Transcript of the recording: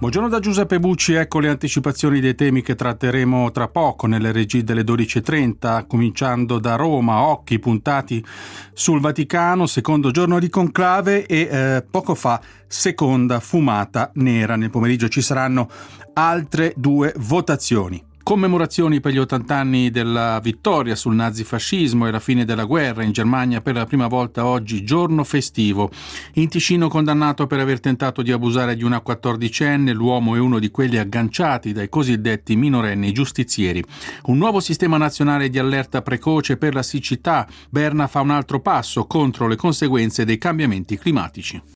Buongiorno da Giuseppe Bucci, ecco le anticipazioni dei temi che tratteremo tra poco nelle regie delle 12.30, cominciando da Roma, occhi puntati sul Vaticano, secondo giorno di conclave e poco fa seconda fumata nera. Nel pomeriggio ci saranno altre 2 votazioni. Commemorazioni per gli 80 anni della vittoria sul nazifascismo e la fine della guerra. In Germania per la prima volta oggi giorno festivo. In Ticino condannato per aver tentato di abusare di una 14enne, l'uomo è uno di quelli agganciati dai cosiddetti minorenni giustizieri. Un nuovo sistema nazionale di allerta precoce per la siccità. Berna fa un altro passo contro le conseguenze dei cambiamenti climatici.